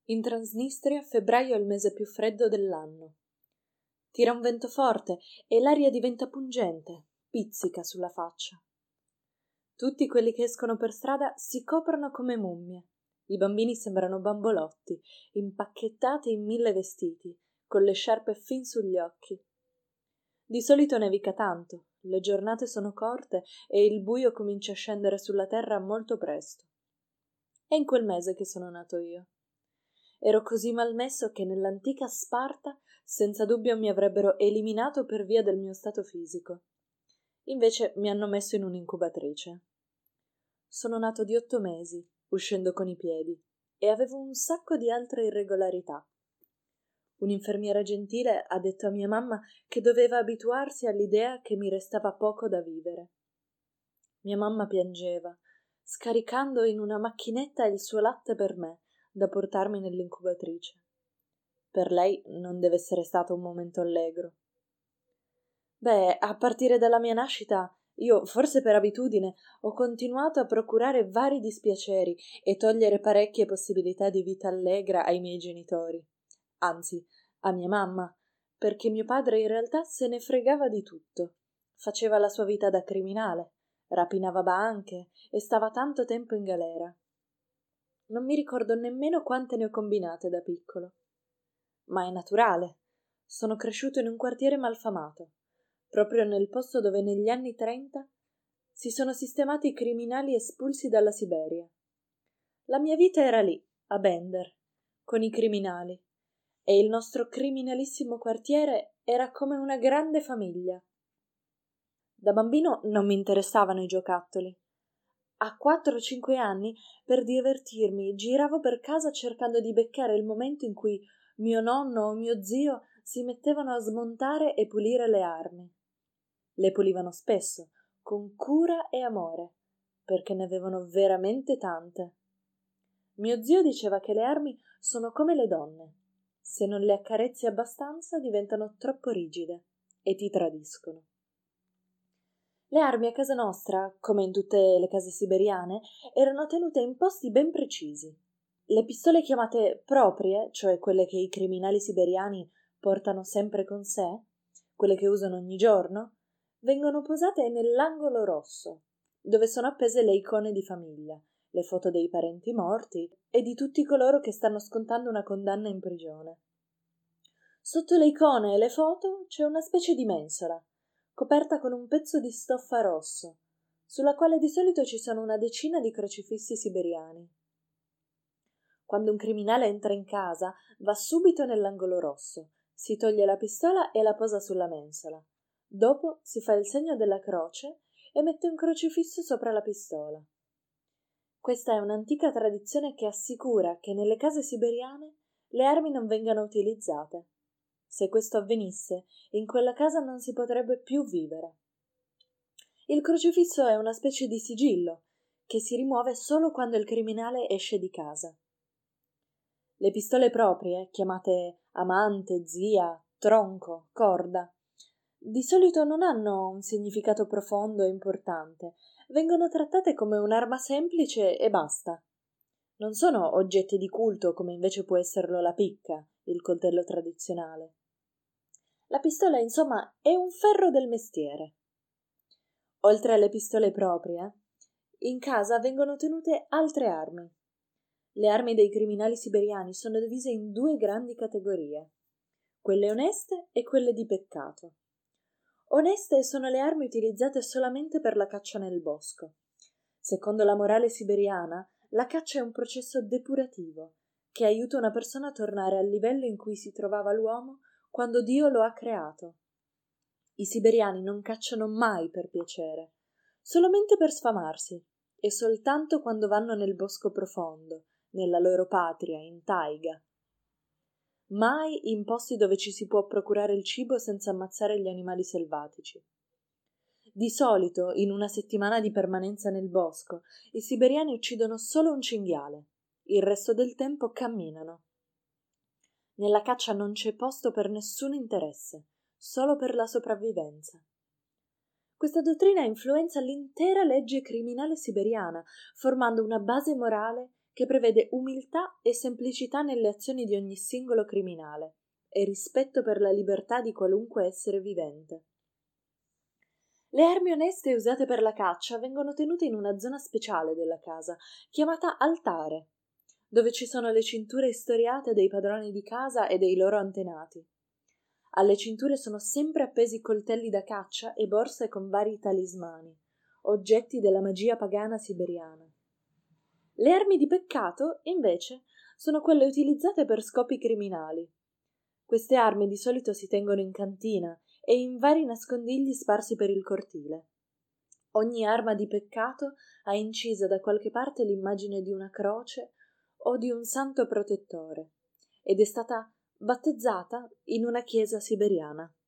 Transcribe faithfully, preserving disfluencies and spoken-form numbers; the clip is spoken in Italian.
In Transnistria febbraio è il mese più freddo dell'anno. Tira un vento forte e l'aria diventa pungente, pizzica sulla faccia. Tutti quelli che escono per strada si coprono come mummie. I bambini sembrano bambolotti, impacchettati in mille vestiti, con le sciarpe fin sugli occhi. Di solito nevica tanto, le giornate sono corte e il buio comincia a scendere sulla terra molto presto. È in quel mese che sono nato io. Ero così malmesso che nell'antica Sparta senza dubbio mi avrebbero eliminato per via del mio stato fisico. Invece mi hanno messo in un'incubatrice. Sono nato di otto mesi, uscendo con i piedi, e avevo un sacco di altre irregolarità. Un'infermiera gentile ha detto a mia mamma che doveva abituarsi all'idea che mi restava poco da vivere. Mia mamma piangeva, scaricando in una macchinetta il suo latte per me, da portarmi nell'incubatrice. Per lei non deve essere stato un momento allegro. Beh, a partire dalla mia nascita, io, forse per abitudine, ho continuato a procurare vari dispiaceri e togliere parecchie possibilità di vita allegra ai miei genitori. Anzi, a mia mamma, perché mio padre in realtà se ne fregava di tutto. Faceva la sua vita da criminale, rapinava banche e stava tanto tempo in galera. Non mi ricordo nemmeno quante ne ho combinate da piccolo. Ma è naturale. Sono cresciuto in un quartiere malfamato, proprio nel posto dove negli anni trenta si sono sistemati i criminali espulsi dalla Siberia. La mia vita era lì, a Bender, con i criminali, e il nostro criminalissimo quartiere era come una grande famiglia. Da bambino non mi interessavano i giocattoli. A quattro o cinque anni, per divertirmi, giravo per casa cercando di beccare il momento in cui mio nonno o mio zio si mettevano a smontare e pulire le armi. Le pulivano spesso, con cura e amore, perché ne avevano veramente tante. Mio zio diceva che le armi sono come le donne. Se non le accarezzi abbastanza diventano troppo rigide e ti tradiscono. Le armi a casa nostra, come in tutte le case siberiane, erano tenute in posti ben precisi. Le pistole chiamate proprie, cioè quelle che i criminali siberiani portano sempre con sé, quelle che usano ogni giorno, vengono posate nell'angolo rosso, dove sono appese le icone di famiglia, le foto dei parenti morti e di tutti coloro che stanno scontando una condanna in prigione. Sotto le icone e le foto c'è una specie di mensola, coperta con un pezzo di stoffa rosso, sulla quale di solito ci sono una decina di crocifissi siberiani. Quando un criminale entra in casa, va subito nell'angolo rosso, si toglie la pistola e la posa sulla mensola. Dopo si fa il segno della croce e mette un crocifisso sopra la pistola. Questa è un'antica tradizione che assicura che nelle case siberiane le armi non vengano utilizzate. Se questo avvenisse, in quella casa non si potrebbe più vivere. Il crocifisso è una specie di sigillo che si rimuove solo quando il criminale esce di casa. Le pistole proprie, chiamate amante, zia, tronco, corda, di solito non hanno un significato profondo e importante, vengono trattate come un'arma semplice e basta. Non sono oggetti di culto come invece può esserlo la picca, il coltello tradizionale. La pistola, insomma, è un ferro del mestiere. Oltre alle pistole proprie, in casa vengono tenute altre armi. Le armi dei criminali siberiani sono divise in due grandi categorie, quelle oneste e quelle di peccato. Oneste sono le armi utilizzate solamente per la caccia nel bosco. Secondo la morale siberiana, la caccia è un processo depurativo che aiuta una persona a tornare al livello in cui si trovava l'uomo quando Dio lo ha creato. I siberiani non cacciano mai per piacere, solamente per sfamarsi, e soltanto quando vanno nel bosco profondo, nella loro patria, in taiga. Mai in posti dove ci si può procurare il cibo senza ammazzare gli animali selvatici. Di solito, in una settimana di permanenza nel bosco, i siberiani uccidono solo un cinghiale, il resto del tempo camminano. Nella caccia non c'è posto per nessun interesse, solo per la sopravvivenza. Questa dottrina influenza l'intera legge criminale siberiana, formando una base morale che prevede umiltà e semplicità nelle azioni di ogni singolo criminale e rispetto per la libertà di qualunque essere vivente. Le armi oneste usate per la caccia vengono tenute in una zona speciale della casa, chiamata altare, dove ci sono le cinture istoriate dei padroni di casa e dei loro antenati. Alle cinture sono sempre appesi coltelli da caccia e borse con vari talismani, oggetti della magia pagana siberiana. Le armi di peccato, invece, sono quelle utilizzate per scopi criminali. Queste armi di solito si tengono in cantina e in vari nascondigli sparsi per il cortile. Ogni arma di peccato ha incisa da qualche parte l'immagine di una croce o di un santo protettore ed è stata battezzata in una chiesa siberiana.